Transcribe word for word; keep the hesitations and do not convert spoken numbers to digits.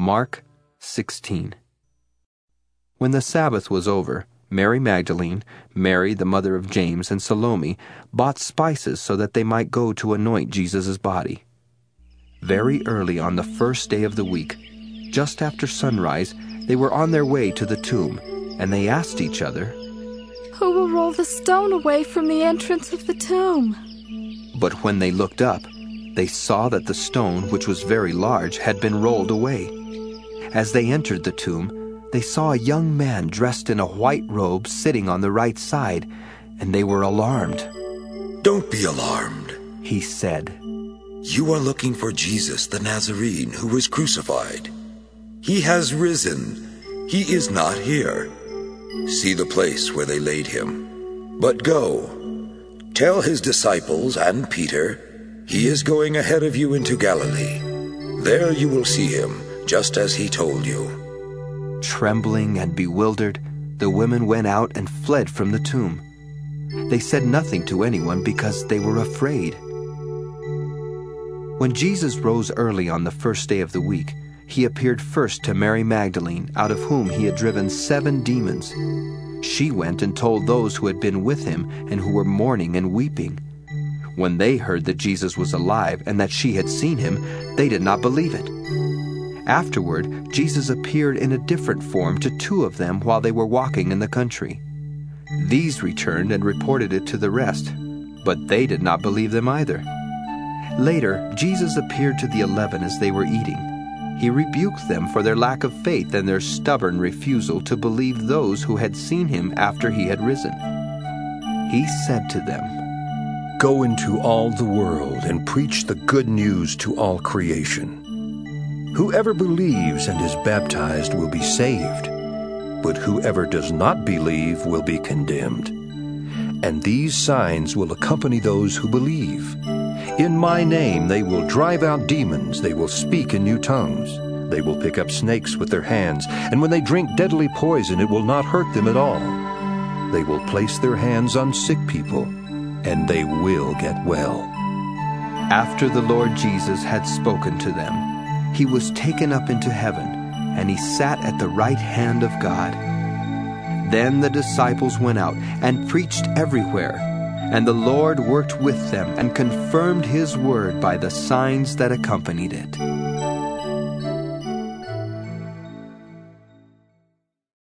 Mark sixteen. When the Sabbath was over, Mary Magdalene, Mary the mother of James, and Salome bought spices so that they might go to anoint Jesus' body. Very early on the first day of the week, just after sunrise, they were on their way to the tomb, and they asked each other, "Who will roll the stone away from the entrance of the tomb?" But when they looked up, they saw that the stone, which was very large, had been rolled away. As they entered the tomb, they saw a young man dressed in a white robe sitting on the right side, and they were alarmed. "Don't be alarmed," he said. "You are looking for Jesus the Nazarene who was crucified. He has risen. He is not here. See the place where they laid him. But go, tell his disciples and Peter, he is going ahead of you into Galilee. There you will see him, just as he told you." Trembling and bewildered, the women went out and fled from the tomb. They said nothing to anyone because they were afraid. When Jesus rose early on the first day of the week, he appeared first to Mary Magdalene, out of whom he had driven seven demons. She went and told those who had been with him and who were mourning and weeping. When they heard that Jesus was alive and that she had seen him, they did not believe it. Afterward, Jesus appeared in a different form to two of them while they were walking in the country. These returned and reported it to the rest, but they did not believe them either. Later, Jesus appeared to the eleven as they were eating. He rebuked them for their lack of faith and their stubborn refusal to believe those who had seen him after he had risen. He said to them, "Go into all the world and preach the good news to all creation. Whoever believes and is baptized will be saved, but whoever does not believe will be condemned. And these signs will accompany those who believe. In my name they will drive out demons, they will speak in new tongues, they will pick up snakes with their hands, and when they drink deadly poison it will not hurt them at all. They will place their hands on sick people, and they will get well." After the Lord Jesus had spoken to them, he was taken up into heaven, and he sat at the right hand of God. Then the disciples went out and preached everywhere, and the Lord worked with them and confirmed his word by the signs that accompanied it.